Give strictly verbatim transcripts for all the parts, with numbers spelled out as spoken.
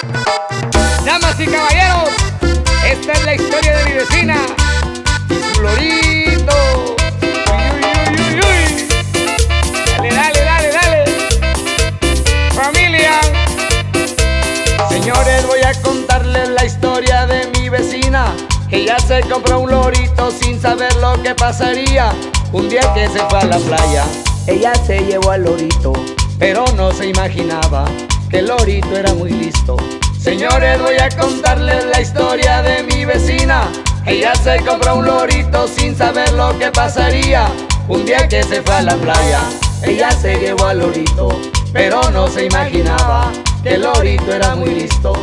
Damas y caballeros, esta es la historia de mi vecina y su lorito. Uy, uy, uy, uy, uy. Dale, dale, dale, dale. Familia. Señores, voy a contarles la historia de mi vecina. Ella se compró un lorito sin saber lo que pasaría. Un día que se fue a la playa, ella se llevó al lorito, pero no se imaginaba que el lorito era muy listo. Señores, voy a contarles la historia de mi vecina. Ella se compró un lorito sin saber lo que pasaría. Un día que se fue a la playa, ella se llevó al lorito, pero no se imaginaba que el lorito era muy listo.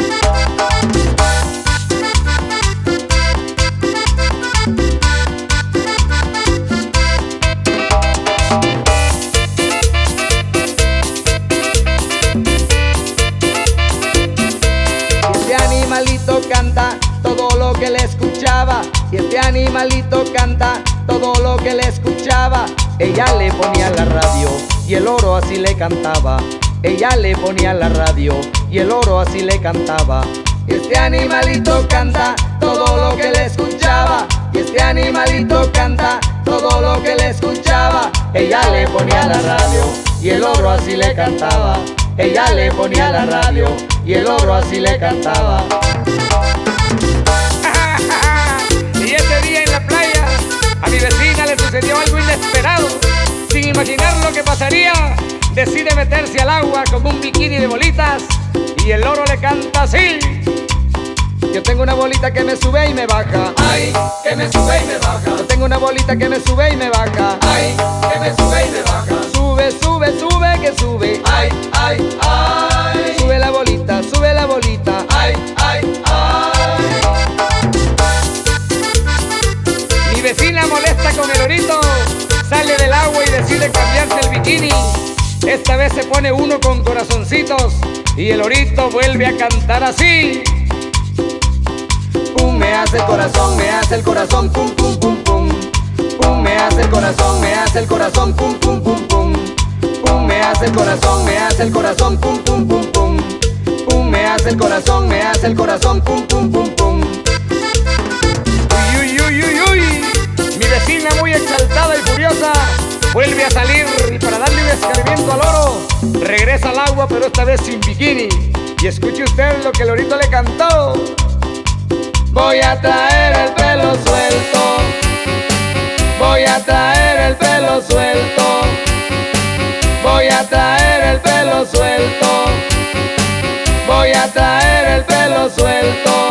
Canta todo lo que le escuchaba, y este animalito canta todo lo que le escuchaba. Ella le ponía la radio y el loro así le cantaba. Ella le ponía la radio y el loro así le cantaba. Este animalito canta todo lo que le escuchaba, y este animalito canta todo lo que le escuchaba. Ella le ponía la radio y el loro así le cantaba. Ella le ponía la radio y el loro así le cantaba. Y ese día en la playa a mi vecina le sucedió algo inesperado. Sin imaginar lo que pasaría, decide meterse al agua con un bikini de bolitas, y el loro le canta así: yo tengo una bolita que me sube y me baja. Ay, que me sube y me baja. Yo tengo una bolita que me sube y me baja. Ay, que me sube y me baja. Sube, sube, sube, que sube. Ay, ay, ay. Sube la bolita, sube la bolita. Ay, ay, ay. Mi vecina, molesta con el lorito, sale del agua y decide cambiarse el bikini. Esta vez se pone uno con corazoncitos, y el lorito vuelve a cantar así: pum, me hace el corazón, me hace el corazón, pum, pum, pum, pum. Pum, me hace el corazón, me hace el corazón, pum, pum, pum, pum. Pum, me hace el corazón, me hace el corazón, pum, pum, pum, pum. Pum, me hace el corazón, me hace el corazón, pum, pum, pum, pum. Uy, uy, uy, uy, uy. Mi vecina, muy exaltada y furiosa, vuelve a salir, y para darle un escarmiento al loro, regresa al agua, pero esta vez sin bikini. Y escuche usted lo que el lorito le cantó: voy a traer el pelo suelto. Voy a traer el pelo suelto. Voy a traer el pelo suelto. Voy a traer el pelo suelto.